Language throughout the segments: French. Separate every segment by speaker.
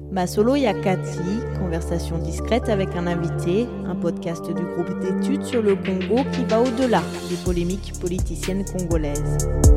Speaker 1: Masolo Yakati, conversation discrète avec un invité, un podcast du groupe d'études sur le Congo qui va au-delà des polémiques politiciennes congolaises.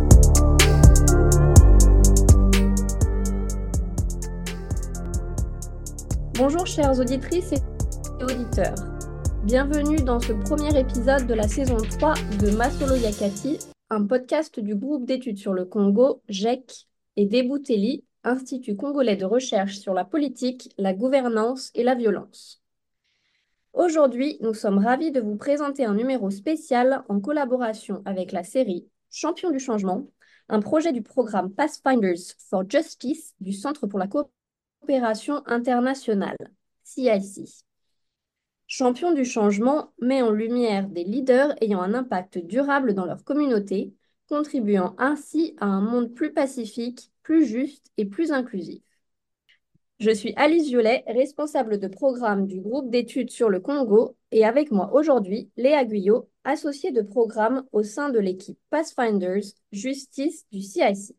Speaker 2: Bonjour chères auditrices et auditeurs. Bienvenue dans ce premier épisode de la saison 3 de Masolo Yakati, un podcast du groupe d'études sur le Congo, GEC, et d'Ebouteli, Institut congolais de recherche sur la politique, la gouvernance et la violence. Aujourd'hui, nous sommes ravis de vous présenter un numéro spécial en collaboration avec la série Champions du changement, un projet du programme Pathfinders for Justice du Centre pour la coopération internationale, CIC. Champions du changement met en lumière des leaders ayant un impact durable dans leur communauté, contribuant ainsi à un monde plus pacifique, plus juste et plus inclusif. Je suis Alice Violet, responsable de programme du groupe d'études sur le Congo, et avec moi aujourd'hui, Léa Guyot, associée de programme au sein de l'équipe Pathfinders Justice du CIC.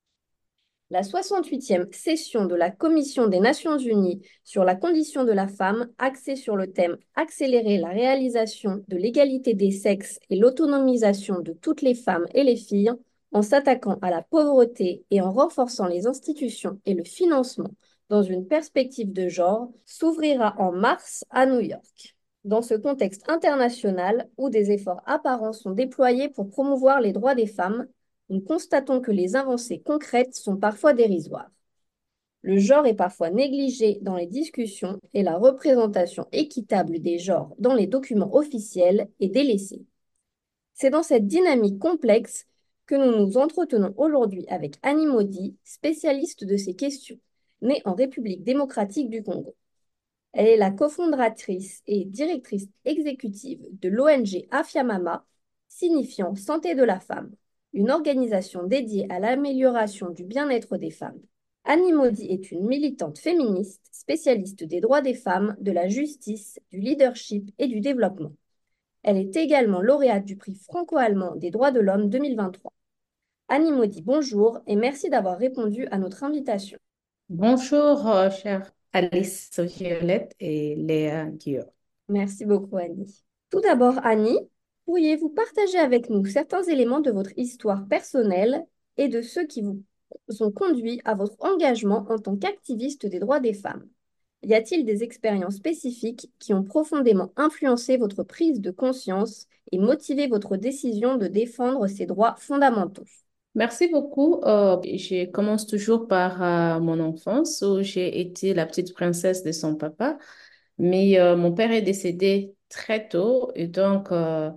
Speaker 2: La 68e session de la Commission des Nations Unies sur la condition de la femme, axée sur le thème Accélérer la réalisation de l'égalité des sexes et l'autonomisation de toutes les femmes et les filles, en s'attaquant à la pauvreté et en renforçant les institutions et le financement dans une perspective de genre, s'ouvrira en mars à New York. Dans ce contexte international où des efforts apparents sont déployés pour promouvoir les droits des femmes, nous constatons que les avancées concrètes sont parfois dérisoires. Le genre est parfois négligé dans les discussions et la représentation équitable des genres dans les documents officiels est délaissée. C'est dans cette dynamique complexe que nous nous entretenons aujourd'hui avec Annie Maudit, spécialiste de ces questions, née en République démocratique du Congo. Elle est la cofondatrice et directrice exécutive de l'ONG Afiamama, signifiant Santé de la femme, une organisation dédiée à l'amélioration du bien-être des femmes. Annie Maudit est une militante féministe, spécialiste des droits des femmes, de la justice, du leadership et du développement. Elle est également lauréate du prix franco-allemand des droits de l'homme 2023. Annie Maudit, bonjour et merci d'avoir répondu à notre invitation.
Speaker 3: Bonjour, chère Alice Violette et Léa Guillaume.
Speaker 2: Merci beaucoup, Annie. Tout d'abord, Annie, pourriez-vous partager avec nous certains éléments de votre histoire personnelle et de ceux qui vous ont conduit à votre engagement en tant qu'activiste des droits des femmes? Y a-t-il des expériences spécifiques qui ont profondément influencé votre prise de conscience et motivé votre décision de défendre ces droits fondamentaux?
Speaker 3: Merci beaucoup. Je commence toujours par mon enfance où j'ai été la petite princesse de son papa. Mais mon père est décédé très tôt et donc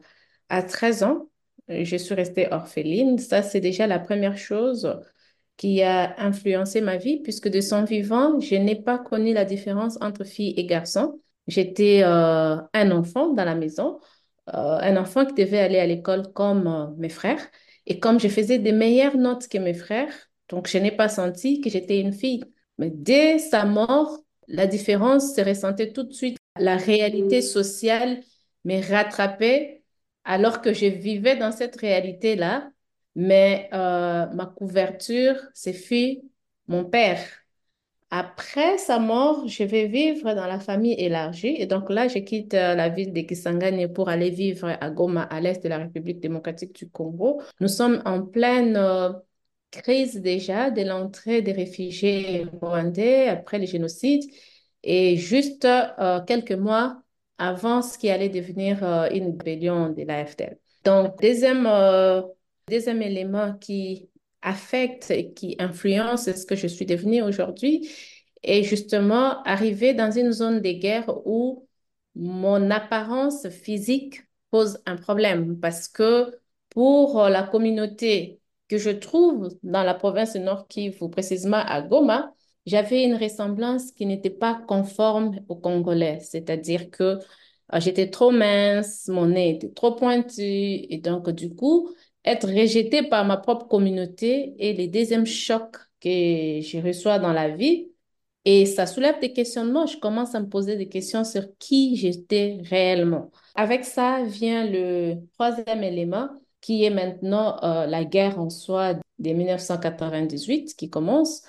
Speaker 3: à 13 ans, je suis restée orpheline. Ça, c'est déjà la première chose qui a influencé ma vie puisque de son vivant, je n'ai pas connu la différence entre filles et garçons. J'étais un enfant dans la maison, un enfant qui devait aller à l'école comme mes frères. Et comme je faisais des meilleures notes que mes frères, donc je n'ai pas senti que j'étais une fille. Mais dès sa mort, la différence se ressentait tout de suite. La réalité sociale me rattrapait alors que je vivais dans cette réalité-là, mais ma couverture, c'est fut mon père. Après sa mort, je vais vivre dans la famille élargie. Et donc là, je quitte la ville de Kisangani pour aller vivre à Goma, à l'est de la République démocratique du Congo. Nous sommes en pleine crise déjà de l'entrée des réfugiés rwandais après le génocide et juste quelques mois avant ce qui allait devenir une rébellion de l'AFDL. Donc, deuxième élément qui affecte et qui influence ce que je suis devenue aujourd'hui est justement arriver dans une zone de guerre où mon apparence physique pose un problème parce que pour la communauté que je trouve dans la province du Nord Kivu, précisément à Goma, j'avais une ressemblance qui n'était pas conforme aux Congolais, c'est-à-dire que j'étais trop mince, mon nez était trop pointu et donc du coup, être rejetée par ma propre communauté est le deuxième choc que je reçois dans la vie. Et ça soulève des questionnements. Je commence à me poser des questions sur qui j'étais réellement. Avec ça vient le troisième élément qui est maintenant la guerre en soi de 1998 qui commence.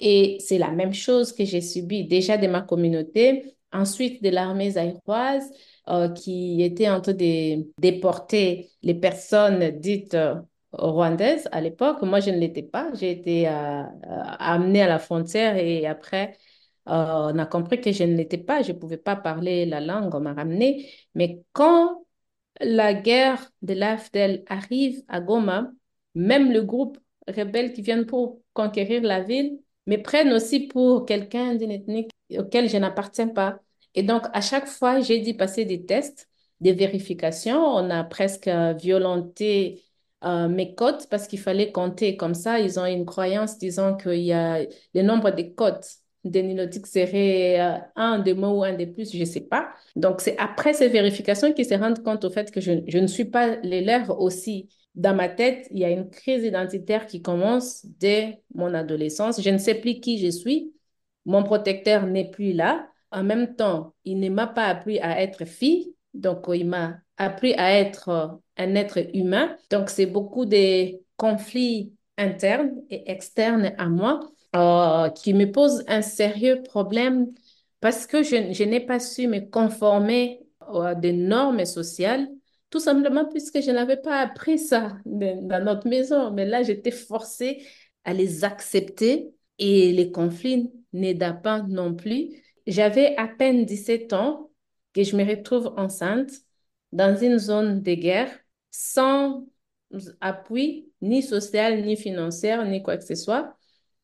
Speaker 3: Et c'est la même chose que j'ai subi déjà de ma communauté, ensuite de l'armée zaïroise qui était en train de déporter les personnes dites rwandaises à l'époque. Moi, je ne l'étais pas. J'ai été amenée à la frontière et après, on a compris que je ne l'étais pas. Je ne pouvais pas parler la langue, on m'a ramenée. Mais quand la guerre de l'AFDEL arrive à Goma, même le groupe rebelle qui vient pour conquérir la ville me prennent aussi pour quelqu'un d'une ethnie auquel je n'appartiens pas. Et donc, à chaque fois, j'ai dû passer des tests, des vérifications. On a presque violenté mes cotes parce qu'il fallait compter comme ça. Ils ont une croyance disant qu'il y a le nombre de cotes de Nilotic serait un de moins ou un de plus, je ne sais pas. Donc, c'est après ces vérifications qu'ils se rendent compte au fait que je ne suis pas les leurs aussi. Dans ma tête, il y a une crise identitaire qui commence dès mon adolescence. Je ne sais plus qui je suis. Mon protecteur n'est plus là. En même temps, il ne m'a pas appris à être fille. Donc, il m'a appris à être un être humain. Donc, c'est beaucoup de conflits internes et externes à moi qui me posent un sérieux problème parce que je n'ai pas su me conformer à des normes sociales, tout simplement puisque je n'avais pas appris ça dans notre maison. Mais là, j'étais forcée à les accepter et les conflits n'aident pas non plus. J'avais à peine 17 ans que je me retrouve enceinte dans une zone de guerre sans appui ni social, ni financier, ni quoi que ce soit.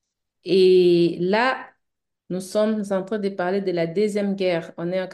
Speaker 3: Et là, nous sommes en train de parler de la Deuxième Guerre. On est en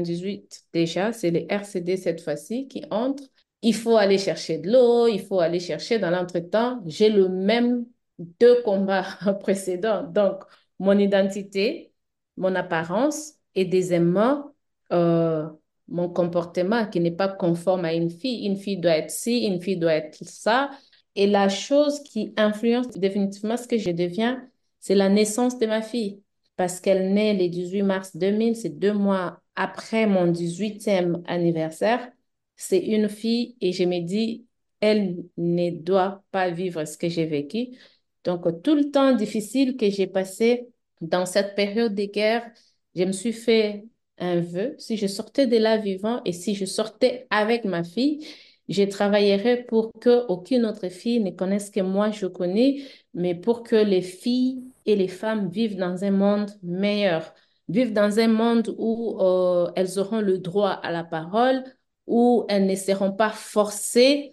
Speaker 3: 98 déjà, c'est les RCD cette fois-ci qui entrent. Il faut aller chercher de l'eau, il faut aller chercher dans l'entretemps. J'ai le même deux combats précédents. Donc, mon identité, mon apparence et deuxièmement, euh, mon comportement qui n'est pas conforme à une fille. Une fille doit être ci, une fille doit être ça. Et la chose qui influence définitivement ce que je deviens, c'est la naissance de ma fille parce qu'elle naît le 18 mars 2000, c'est 2 mois après mon 18e anniversaire. C'est une fille et je me dis, elle ne doit pas vivre ce que j'ai vécu. Donc, tout le temps difficile que j'ai passé dans cette période de guerre, je me suis fait un vœu. Si je sortais de là vivant et si je sortais avec ma fille, je travaillerais pour que aucune autre fille ne connaisse que moi je connais, mais pour que les filles et les femmes vivent dans un monde meilleur, vivent dans un monde où elles auront le droit à la parole, où elles ne seront pas forcées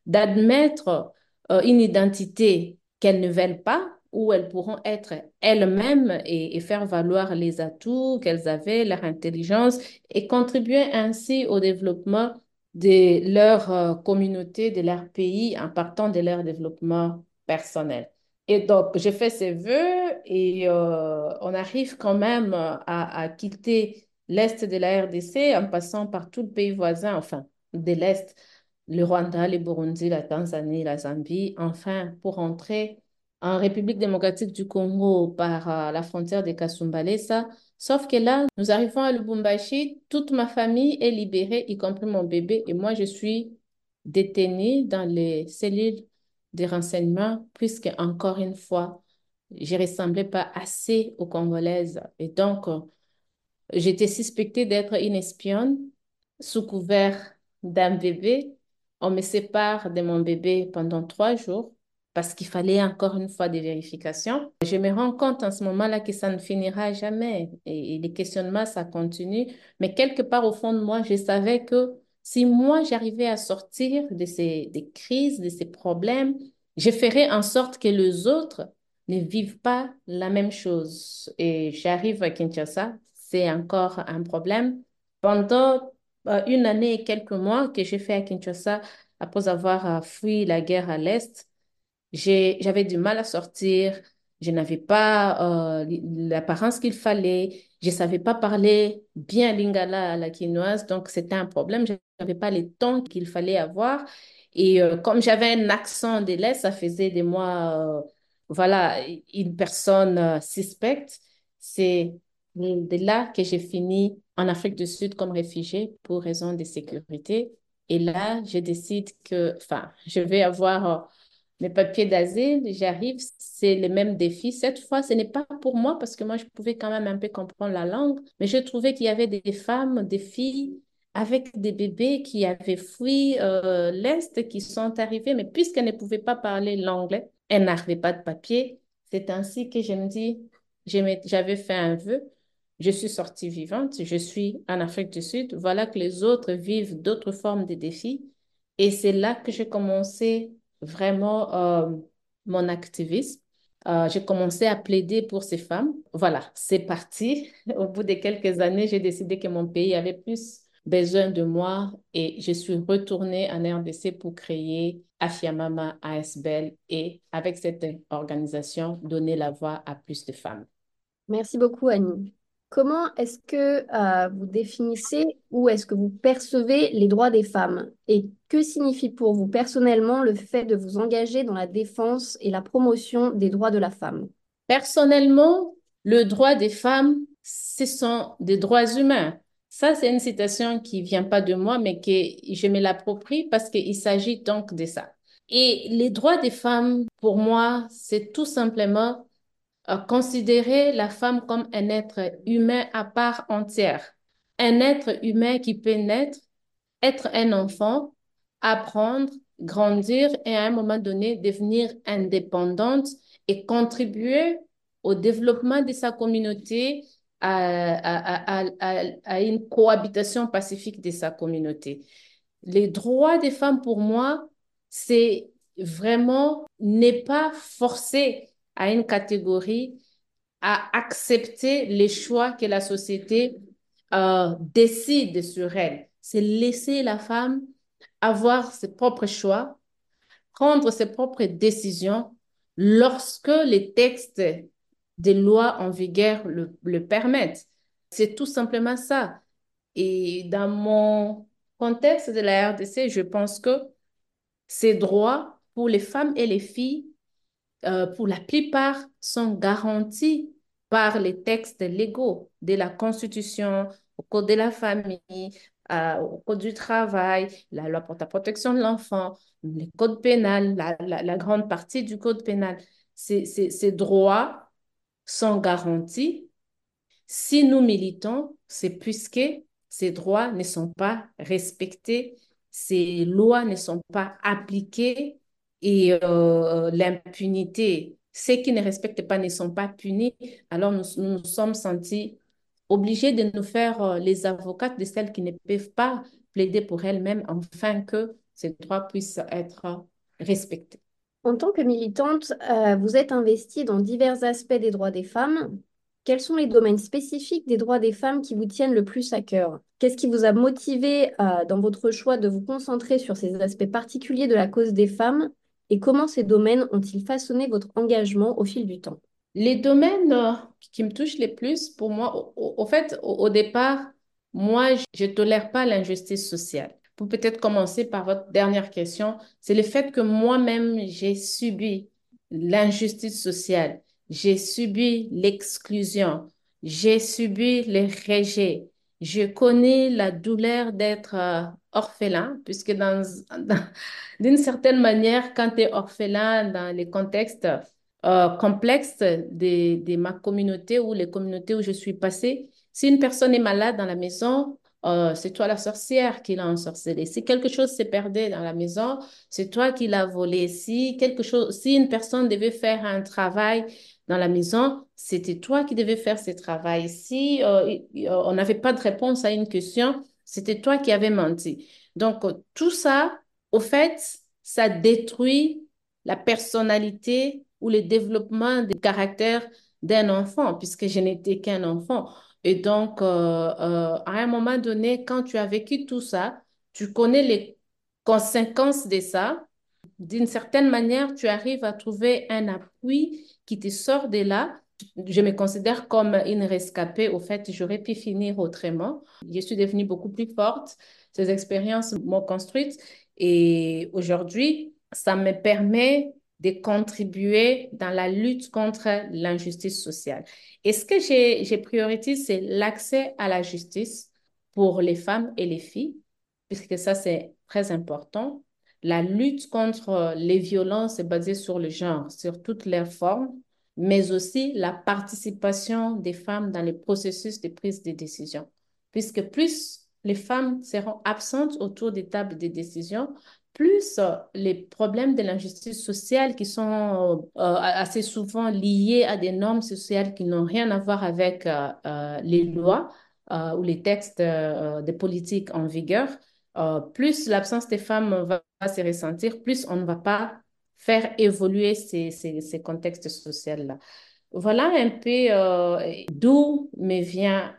Speaker 3: d'admettre une identité qu'elles ne veulent pas, où elles pourront être elles-mêmes et faire valoir les atouts qu'elles avaient, leur intelligence, et contribuer ainsi au développement de leur communauté, de leur pays, en partant de leur développement personnel. Et donc, j'ai fait ces vœux et on arrive quand même à quitter l'Est de la RDC en passant par tout le pays voisin, enfin, de l'Est, le Rwanda, le Burundi, la Tanzanie, la Zambie, enfin, pour entrer en République démocratique du Congo par la frontière de Kasumbalesa. Sauf que là, nous arrivons à Lubumbashi, toute ma famille est libérée, y compris mon bébé, et moi, je suis détenue dans les cellules de renseignement, puisque, encore une fois, je ne ressemblais pas assez aux Congolaises. Et donc, j'étais suspectée d'être une espionne sous couvert d'un bébé. On me sépare de mon bébé pendant 3 jours parce qu'il fallait encore une fois des vérifications. Je me rends compte en ce moment-là que ça ne finira jamais et les questionnements, ça continue. Mais quelque part au fond de moi, je savais que si moi, j'arrivais à sortir de ces des crises, de ces problèmes, je ferais en sorte que les autres ne vivent pas la même chose. Et j'arrive à Kinshasa, c'est encore un problème. Pendant 1 année et quelques mois que j'ai fait à Kinshasa, après avoir fui la guerre à l'Est, j'avais du mal à sortir, je n'avais pas l'apparence qu'il fallait, je ne savais pas parler bien lingala à la quinoise, donc c'était un problème, je n'avais pas les tons qu'il fallait avoir. Et comme j'avais un accent de l'Est, ça faisait de moi, voilà, une personne suspecte. C'est de là que j'ai fini en Afrique du Sud comme réfugiée pour raison de sécurité. Et là, je décide que, enfin, je vais avoir mes papiers d'asile, j'arrive, c'est le même défi. Cette fois, ce n'est pas pour moi parce que moi, je pouvais quand même un peu comprendre la langue, mais je trouvais qu'il y avait des femmes, des filles avec des bébés qui avaient fui l'Est, qui sont arrivées, mais puisqu'elles ne pouvaient pas parler l'anglais, elles n'avaient pas de papier. C'est ainsi que je me dis, j'avais fait un vœu. Je suis sortie vivante, je suis en Afrique du Sud. Voilà que les autres vivent d'autres formes de défis. Et c'est là que j'ai commencé vraiment mon activisme. J'ai commencé à plaider pour ces femmes. Voilà, c'est parti. Au bout de quelques années, j'ai décidé que mon pays avait plus besoin de moi et je suis retournée en RDC pour créer Afiamama ASBEL et avec cette organisation, donner la voix à plus de femmes.
Speaker 2: Merci beaucoup, Annie. Comment est-ce que vous définissez ou est-ce que vous percevez les droits des femmes? Et que signifie pour vous personnellement le fait de vous engager dans la défense et la promotion des droits de la femme?
Speaker 3: Personnellement, le droit des femmes, ce sont des droits humains. Ça, c'est une citation qui vient pas de moi, mais que je me l'approprie parce qu'il s'agit donc de ça. Et les droits des femmes, pour moi, c'est tout simplement considérer la femme comme un être humain à part entière. Un être humain qui peut naître, être un enfant, apprendre, grandir et à un moment donné devenir indépendante et contribuer au développement de sa communauté, à une cohabitation pacifique de sa communauté. Les droits des femmes, pour moi, c'est vraiment ne pas forcer à une catégorie à accepter les choix que la société décide sur elle. C'est laisser la femme avoir ses propres choix, prendre ses propres décisions lorsque les textes des lois en vigueur le permettent. C'est tout simplement ça. Et dans mon contexte de la RDC, je pense que ces droits pour les femmes et les filles pour la plupart, sont garantis par les textes légaux de la Constitution, au Code de la famille, au Code du travail, la loi pour la protection de l'enfant, le Code pénal, la grande partie du Code pénal. Ces droits sont garantis. Si nous militons, c'est puisque ces droits ne sont pas respectés, ces lois ne sont pas appliquées et l'impunité, ceux qui ne respectent pas ne sont pas punis, alors nous sommes sentis obligés de nous faire les avocates de celles qui ne peuvent pas plaider pour elles-mêmes afin que ces droits puissent être respectés.
Speaker 2: En tant que militante, vous êtes investie dans divers aspects des droits des femmes. Quels sont les domaines spécifiques des droits des femmes qui vous tiennent le plus à cœur? Qu'est-ce qui vous a motivé dans votre choix de vous concentrer sur ces aspects particuliers de la cause des femmes et comment ces domaines ont-ils façonné votre engagement au fil du temps?
Speaker 3: Les domaines qui me touchent les plus, pour moi, au fait, au départ, moi, je ne tolère pas l'injustice sociale. Pour peut-être commencer par votre dernière question, c'est le fait que moi-même, j'ai subi l'injustice sociale, j'ai subi l'exclusion, j'ai subi le rejet. Je connais la douleur d'être orphelin, puisque d'une certaine manière, quand tu es orphelin dans les contextes complexe de ma communauté ou les communautés où je suis passée. Si une personne est malade dans la maison, c'est toi la sorcière qui l'a ensorcelée. Si quelque chose s'est perdu dans la maison, c'est toi qui l'as volé. Si quelque chose, si une personne devait faire un travail dans la maison, c'était toi qui devais faire ce travail. Si on n'avait pas de réponse à une question, c'était toi qui avais menti. Donc, tout ça, au fait, ça détruit la personnalité ou le développement des caractères d'un enfant, puisque je n'étais qu'un enfant. Et donc, à un moment donné, quand tu as vécu tout ça, tu connais les conséquences de ça. D'une certaine manière, tu arrives à trouver un appui qui te sort de là. Je me considère comme une rescapée. Au fait, j'aurais pu finir autrement. Je suis devenue beaucoup plus forte. Ces expériences m'ont construite. Et aujourd'hui, ça me permet de contribuer dans la lutte contre l'injustice sociale. Et ce que j'ai priorisé, c'est l'accès à la justice pour les femmes et les filles, puisque ça, c'est très important. la lutte contre les violences basées sur le genre, sur toutes leurs formes, mais aussi la participation des femmes dans les processus de prise de décision. Puisque plus les femmes seront absentes autour des tables de décision, plus les problèmes de l'injustice sociale qui sont assez souvent liés à des normes sociales qui n'ont rien à voir avec les lois ou les textes des politiques en vigueur, plus l'absence des femmes va se ressentir, plus on ne va pas faire évoluer ces contextes sociaux-là. Voilà un peu d'où me vient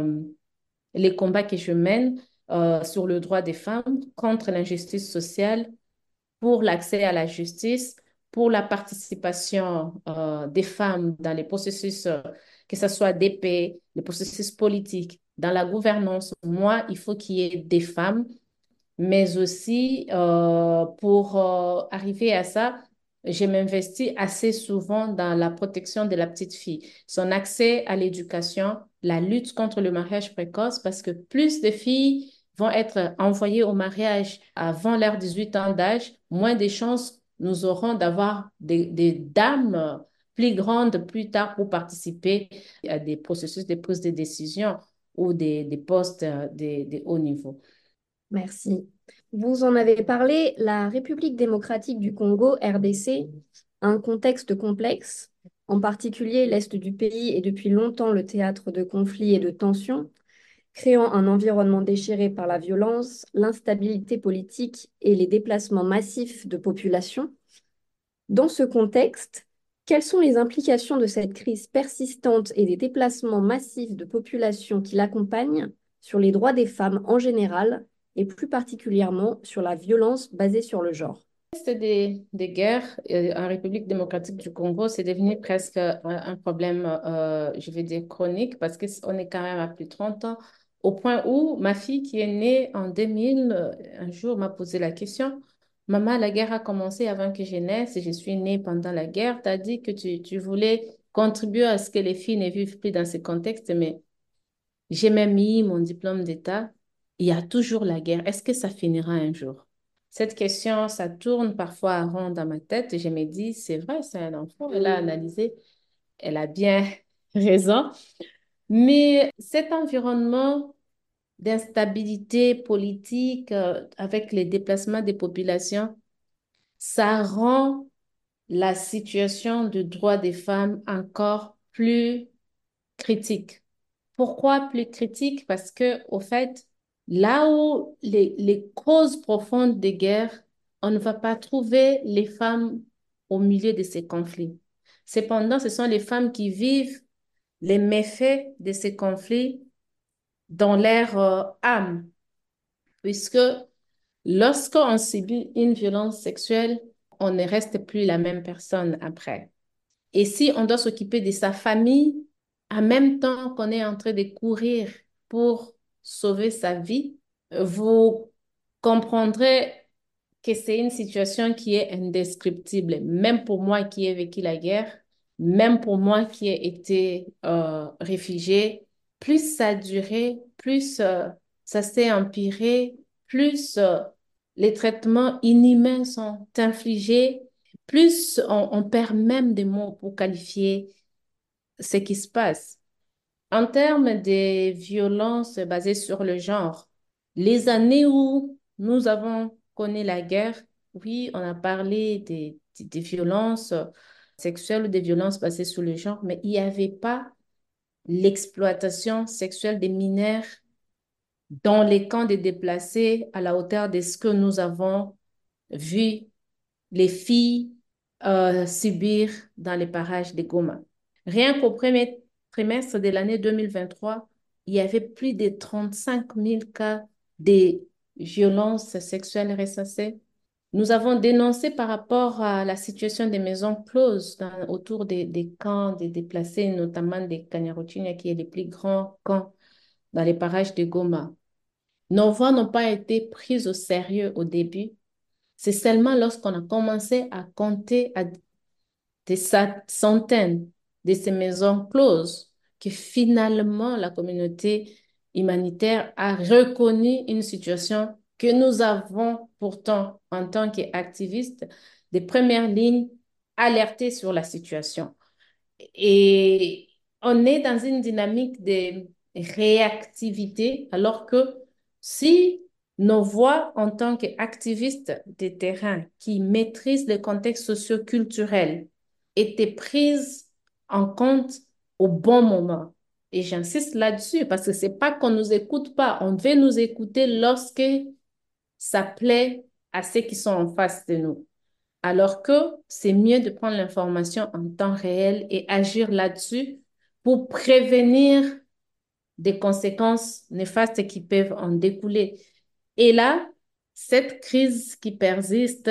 Speaker 3: les combats que je mène sur le droit des femmes contre l'injustice sociale, pour l'accès à la justice, pour la participation des femmes dans les processus, que ce soit d'épée, les processus politiques, dans la gouvernance. Moi, il faut qu'il y ait des femmes, mais aussi pour arriver à ça, je m'investis assez souvent dans la protection de la petite fille, son accès à l'éducation, la lutte contre le mariage précoce, parce que plus de filles vont être envoyées au mariage avant leurs 18 ans d'âge, moins de chances nous aurons d'avoir des dames plus grandes plus tard pour participer à des processus de prise de décision ou des postes de haut niveau.
Speaker 2: Merci. Vous en avez parlé, la République démocratique du Congo, RDC, a un contexte complexe. En particulier, l'Est du pays est depuis longtemps le théâtre de conflits et de tensions, créant un environnement déchiré par la violence, l'instabilité politique et les déplacements massifs de population. Dans ce contexte, quelles sont les implications de cette crise persistante et des déplacements massifs de population qui l'accompagnent sur les droits des femmes en général et plus particulièrement sur la violence basée sur le genre?
Speaker 3: C'est des guerres en République démocratique du Congo, c'est devenu presque un problème, je vais dire, chronique, parce qu'on est quand même à plus de 30 ans, au point où ma fille qui est née en 2000, un jour m'a posé la question, Maman, la guerre a commencé avant que je naisse et je suis née pendant la guerre. Tu as dit que tu voulais contribuer à ce que les filles ne vivent plus dans ce contexte, mais j'ai même eu mon diplôme d'État. Il y a toujours la guerre. Est-ce que ça finira un jour? Cette question, ça tourne parfois à rond dans ma tête et je me dis, c'est vrai, c'est un enfant. Elle a analysé, elle a bien raison. Mais cet environnement d'instabilité politique avec les déplacements des populations, ça rend la situation de droit des femmes encore plus critique. Pourquoi plus critique? Parce que, au fait, là où les causes profondes des guerres, on ne va pas trouver les femmes au milieu de ces conflits. Cependant, ce sont les femmes qui vivent les méfaits de ces conflits dans leur âme, puisque lorsqu'on subit une violence sexuelle, on ne reste plus la même personne après. Et si on doit s'occuper de sa famille, en même temps qu'on est en train de courir pour sauver sa vie, vous comprendrez que c'est une situation qui est indescriptible, même pour moi qui ai vécu la guerre, même pour moi qui ai été réfugiée. Plus ça a duré, plus ça s'est empiré, plus les traitements inhumains sont infligés, plus on perd même des mots pour qualifier ce qui se passe. En termes de violences basées sur le genre, les années où nous avons connu la guerre, oui, on a parlé des violences sexuelles ou des violences basées sur le genre, mais il n'y avait pas l'exploitation sexuelle des mineurs dans les camps des déplacés à la hauteur de ce que nous avons vu les filles subir dans les parages de Goma. Rien qu'au premier trimestre de l'année 2023, il y avait plus de 35 000 cas de violences sexuelles recensés. Nous avons dénoncé par rapport à la situation des maisons closes autour des camps des déplacés, notamment des Kanyaruchinya, qui est le plus grand camp dans les parages de Goma. Nos voix n'ont pas été prises au sérieux au début. C'est seulement lorsqu'on a commencé à compter à des centaines de ces maisons closes que finalement la communauté humanitaire a reconnu une situation que nous avons pourtant, en tant qu'activistes, des premières lignes alertées sur la situation. Et on est dans une dynamique de réactivité, alors que si nos voix en tant qu'activistes de terrain qui maîtrisent le contexte socio-culturel étaient prises en compte au bon moment, et j'insiste là-dessus parce que c'est pas qu'on nous écoute pas, on veut nous écouter lorsque ça plaît à ceux qui sont en face de nous. Alors que c'est mieux de prendre l'information en temps réel et agir là-dessus pour prévenir des conséquences néfastes qui peuvent en découler. Et là, cette crise qui persiste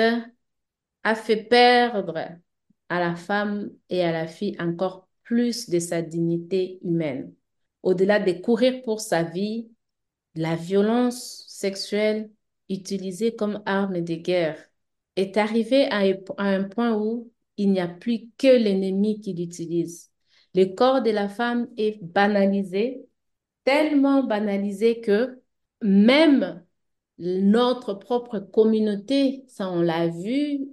Speaker 3: a fait perdre à la femme et à la fille encore plus de sa dignité humaine. Au-delà de courir pour sa vie, la violence sexuelle utilisée comme arme de guerre est arrivée à un point où il n'y a plus que l'ennemi qui l'utilise. Le corps de la femme est banalisé, tellement banalisé que même notre propre communauté, ça on l'a vu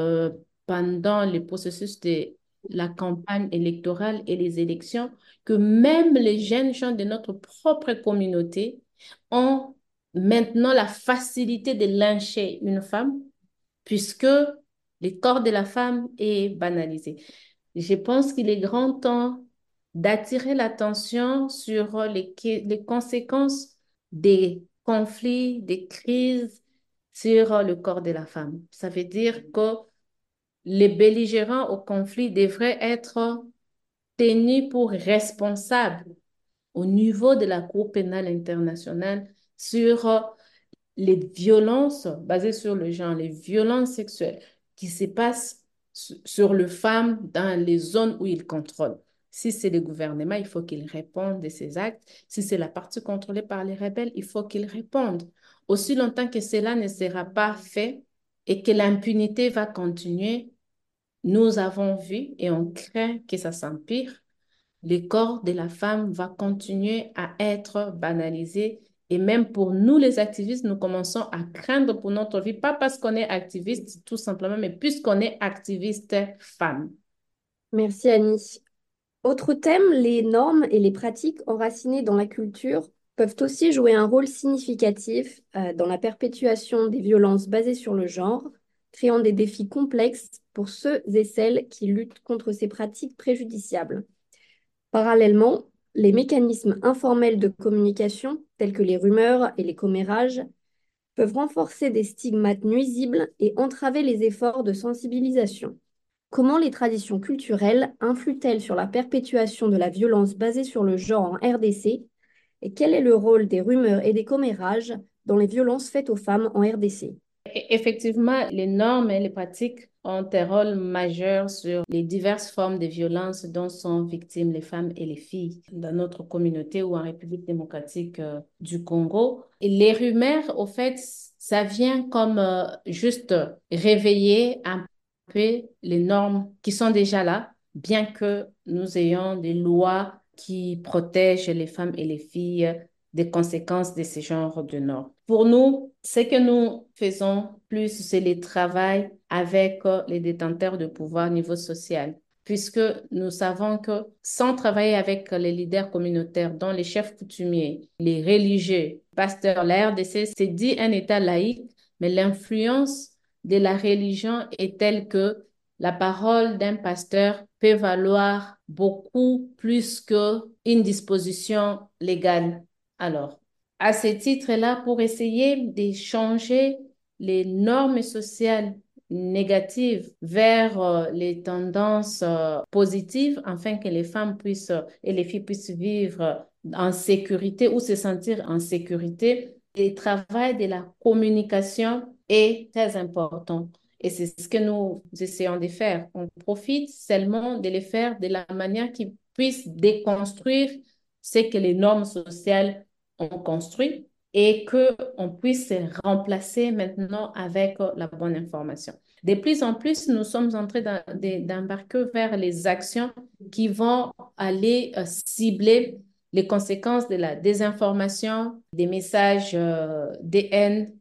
Speaker 3: pendant le processus de la campagne électorale et les élections, que même les jeunes gens de notre propre communauté ont maintenant la facilité de lyncher une femme puisque le corps de la femme est banalisé. Je pense qu'il est grand temps d'attirer l'attention sur les conséquences des conflits, des crises sur le corps de la femme. Ça veut dire que les belligérants au conflit devraient être tenus pour responsables au niveau de la Cour pénale internationale sur les violences basées sur le genre, les violences sexuelles qui se passent sur les femmes dans les zones où ils contrôlent. Si c'est le gouvernement, il faut qu'il réponde de ces actes. Si c'est la partie contrôlée par les rebelles, il faut qu'ils répondent. Aussi longtemps que cela ne sera pas fait et que l'impunité va continuer, nous avons vu et on craint que ça s'empire, le corps de la femme va continuer à être banalisé. Et même pour nous, les activistes, nous commençons à craindre pour notre vie, pas parce qu'on est activiste tout simplement, mais puisqu'on est activiste femme.
Speaker 2: Merci Annie. Autre thème, les normes et les pratiques enracinées dans la culture peuvent aussi jouer un rôle significatif dans la perpétuation des violences basées sur le genre, créant des défis complexes pour ceux et celles qui luttent contre ces pratiques préjudiciables. Parallèlement, les mécanismes informels de communication, tels que les rumeurs et les commérages, peuvent renforcer des stigmates nuisibles et entraver les efforts de sensibilisation. Comment les traditions culturelles influent-elles sur la perpétuation de la violence basée sur le genre en RDC et quel est le rôle des rumeurs et des commérages dans les violences faites aux femmes en RDC?
Speaker 3: Effectivement, les normes et les pratiques ont un rôle majeur sur les diverses formes de violences dont sont victimes les femmes et les filles dans notre communauté ou en République démocratique du Congo. Et les rumeurs, au fait, ça vient comme juste réveiller un peu les normes qui sont déjà là, bien que nous ayons des lois qui protègent les femmes et les filles des conséquences de ce genre de normes. Pour nous, ce que nous faisons plus, c'est le travail avec les détenteurs de pouvoir au niveau social, puisque nous savons que sans travailler avec les leaders communautaires, dont les chefs coutumiers, les religieux, pasteurs, la RDC, c'est dit un État laïque, mais l'influence de la religion est telle que la parole d'un pasteur peut valoir beaucoup plus qu'une disposition légale. Alors, à ce titre-là, pour essayer de changer les normes sociales négatives vers les tendances positives, afin que les femmes puissent et les filles puissent vivre en sécurité ou se sentir en sécurité, le travail de la communication est très important. Et c'est ce que nous essayons de faire. On profite seulement de le faire de la manière qui puisse déconstruire ce que les normes sociales ont construit et qu'on puisse remplacer maintenant avec la bonne information. De plus en plus, nous sommes en train d'embarquer vers les actions qui vont aller cibler les conséquences de la désinformation, des messages de haine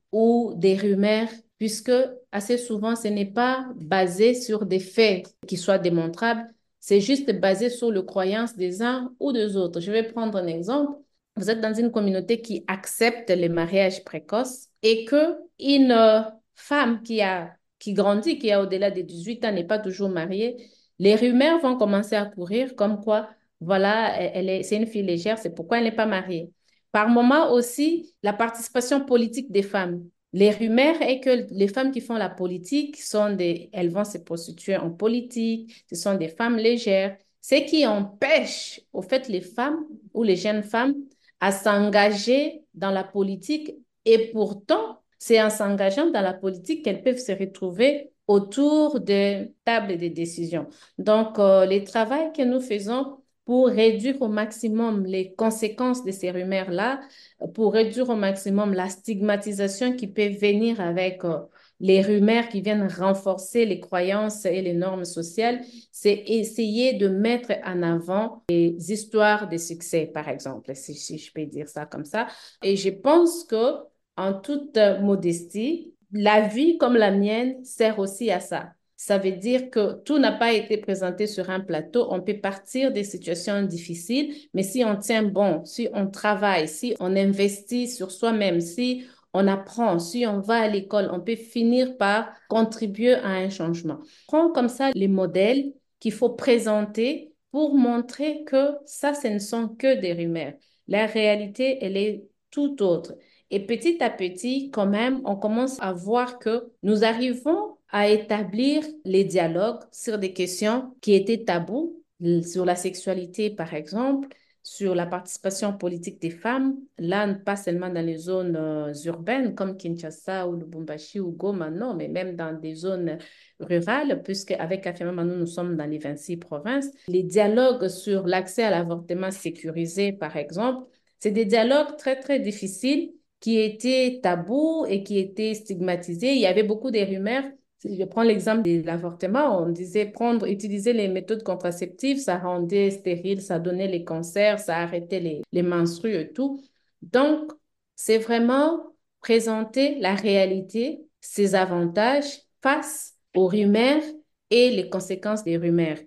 Speaker 3: ou des rumeurs, puisque assez souvent, ce n'est pas basé sur des faits qui soient démontrables, c'est juste basé sur les croyances des uns ou des autres. Je vais prendre un exemple. Vous êtes dans une communauté qui accepte les mariages précoces et que une femme qui grandit, qui a au-delà des 18 ans, n'est pas toujours mariée, les rumeurs vont commencer à courir comme quoi, voilà, c'est une fille légère, c'est pourquoi elle n'est pas mariée. Par moment aussi, la participation politique des femmes. Les rumeurs est que les femmes qui font la politique elles vont se prostituer en politique, ce sont des femmes légères, ce qui empêche, au fait, les femmes ou les jeunes femmes à s'engager dans la politique. Et pourtant, c'est en s'engageant dans la politique qu'elles peuvent se retrouver autour de tables de décision. Donc, les travaux que nous faisons pour réduire au maximum les conséquences de ces rumeurs-là, pour réduire au maximum la stigmatisation qui peut venir avec les rumeurs qui viennent renforcer les croyances et les normes sociales, c'est essayer de mettre en avant les histoires de succès, par exemple, si je peux dire ça comme ça. Et je pense que, en toute modestie, la vie comme la mienne sert aussi à ça. Ça veut dire que tout n'a pas été présenté sur un plateau. On peut partir des situations difficiles, mais si on tient bon, si on travaille, si on investit sur soi-même, si on apprend, si on va à l'école, on peut finir par contribuer à un changement. Prends comme ça les modèles qu'il faut présenter pour montrer que ça, ce ne sont que des rumeurs. La réalité, elle est tout autre. Et petit à petit, quand même, on commence à voir que nous arrivons à établir les dialogues sur des questions qui étaient tabous, sur la sexualité, par exemple, sur la participation politique des femmes, là, pas seulement dans les zones urbaines comme Kinshasa ou Lubumbashi ou Goma, non, mais même dans des zones rurales, puisque avec Afirma nous sommes dans les 26 provinces. Les dialogues sur l'accès à l'avortement sécurisé, par exemple, c'est des dialogues très, très difficiles qui étaient tabous et qui étaient stigmatisés. Il y avait beaucoup de rumeurs. Si je prends l'exemple de l'avortement, on disait utiliser les méthodes contraceptives, ça rendait stérile, ça donnait les cancers, ça arrêtait les menstrues et tout. Donc, c'est vraiment présenter la réalité, ses avantages face aux rumeurs et les conséquences des rumeurs.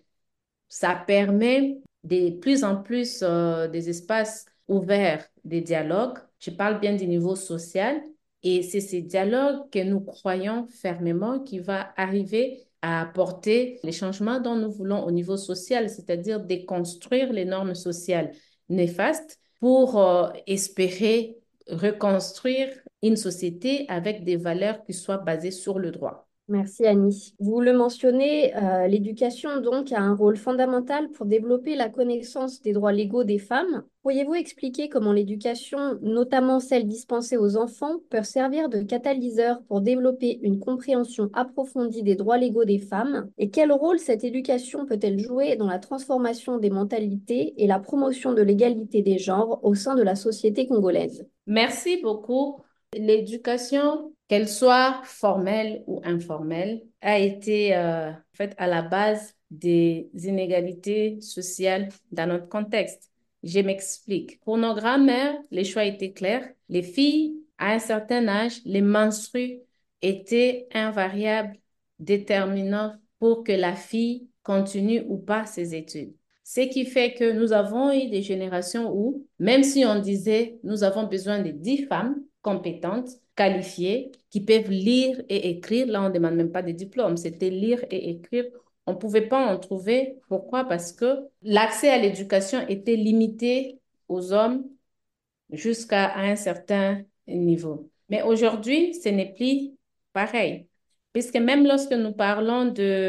Speaker 3: Ça permet de plus en plus des espaces ouverts, des dialogues. Je parle bien du niveau social. Et c'est ces dialogues que nous croyons fermement qui va arriver à apporter les changements dont nous voulons au niveau social, c'est-à-dire déconstruire les normes sociales néfastes pour espérer reconstruire une société avec des valeurs qui soient basées sur le droit.
Speaker 2: Merci Annie. Vous le mentionnez, l'éducation donc a un rôle fondamental pour développer la connaissance des droits légaux des femmes. Pourriez-vous expliquer comment l'éducation, notamment celle dispensée aux enfants, peut servir de catalyseur pour développer une compréhension approfondie des droits légaux des femmes et quel rôle cette éducation peut-elle jouer dans la transformation des mentalités et la promotion de l'égalité des genres au sein de la société congolaise?
Speaker 3: Merci beaucoup. L'éducation, qu'elle soit formelle ou informelle, a été faite à la base des inégalités sociales dans notre contexte. Je m'explique. Pour nos grands-mères, les choix étaient clairs. Les filles, à un certain âge, les menstrues étaient invariables, déterminants pour que la fille continue ou pas ses études. Ce qui fait que nous avons eu des générations où, même si on disait nous avons besoin de 10 femmes compétentes, qualifiées, qui peuvent lire et écrire, là on ne demande même pas de diplôme, c'était lire et écrire. On ne pouvait pas en trouver. Pourquoi? Parce que l'accès à l'éducation était limité aux hommes jusqu'à un certain niveau. Mais aujourd'hui, ce n'est plus pareil. Puisque même lorsque nous parlons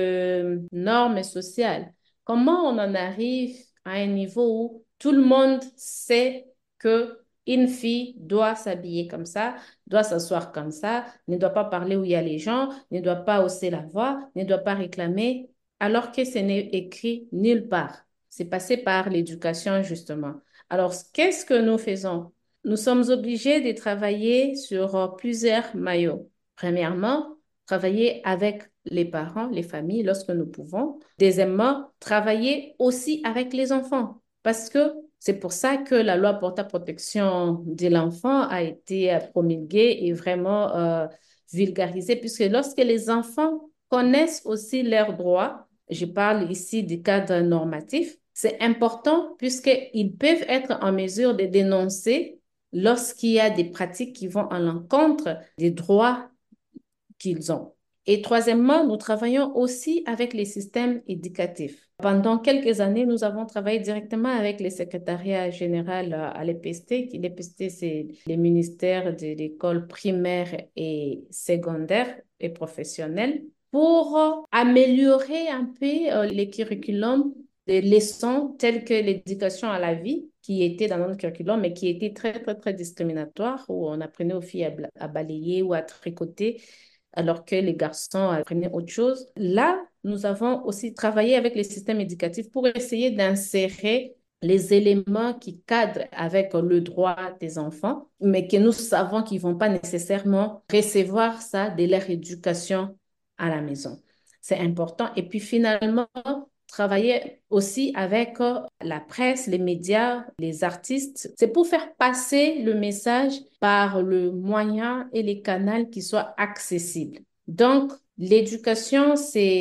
Speaker 3: de normes sociales, comment on en arrive à un niveau où tout le monde sait que une fille doit s'habiller comme ça, doit s'asseoir comme ça, ne doit pas parler où il y a les gens, ne doit pas hausser la voix, ne doit pas réclamer, alors que ce n'est écrit nulle part. C'est passé par l'éducation, justement. Alors, qu'est-ce que nous faisons? Nous sommes obligés de travailler sur plusieurs maillots. Premièrement, travailler avec les parents, les familles, lorsque nous pouvons. Deuxièmement, travailler aussi avec les enfants. Parce que C'est pour ça que la loi portant protection de l'enfant a été promulguée et vraiment vulgarisée, puisque lorsque les enfants connaissent aussi leurs droits, je parle ici du cadre normatif, c'est important puisqu'ils peuvent être en mesure de dénoncer lorsqu'il y a des pratiques qui vont à l'encontre des droits qu'ils ont. Et troisièmement, nous travaillons aussi avec les systèmes éducatifs. Pendant quelques années, nous avons travaillé directement avec le secrétariat général à l'EPST. L'EPST, c'est le ministère de l'école primaire et secondaire et professionnelle pour améliorer un peu les curriculums des leçons telles que l'éducation à la vie qui était dans notre curriculum, mais qui était très, très, très discriminatoire, où on apprenait aux filles à balayer ou à tricoter, alors que les garçons apprenaient autre chose. Là, nous avons aussi travaillé avec les systèmes éducatifs pour essayer d'insérer les éléments qui cadrent avec le droit des enfants, mais que nous savons qu'ils ne vont pas nécessairement recevoir ça de leur éducation à la maison. C'est important. Et puis finalement, travailler aussi avec la presse, les médias, les artistes. C'est pour faire passer le message par le moyen et les canaux qui soient accessibles. Donc, l'éducation,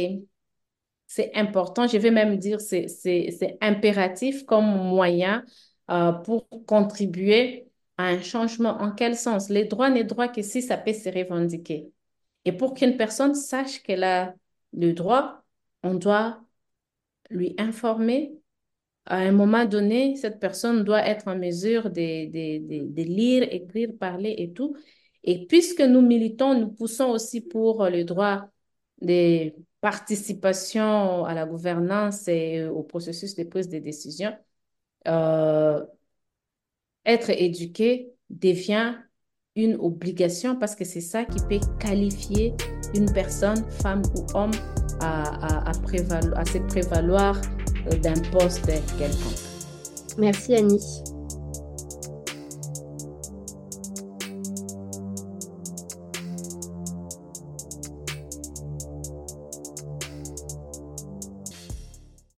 Speaker 3: c'est important. Je vais même dire c'est impératif comme moyen pour contribuer à un changement. En quel sens? Les droits n'est droit que si ça peut se revendiquer. Et pour qu'une personne sache qu'elle a le droit, on doit lui informer. À un moment donné, cette personne doit être en mesure de lire, écrire, parler et tout. Et puisque nous militons, nous poussons aussi pour le droit de participation à la gouvernance et au processus de prise de décision. Euh, Être éduqué devient une obligation parce que c'est ça qui peut qualifier une personne, femme ou homme, à se prévaloir d'un poste quelconque.
Speaker 2: Merci Annie.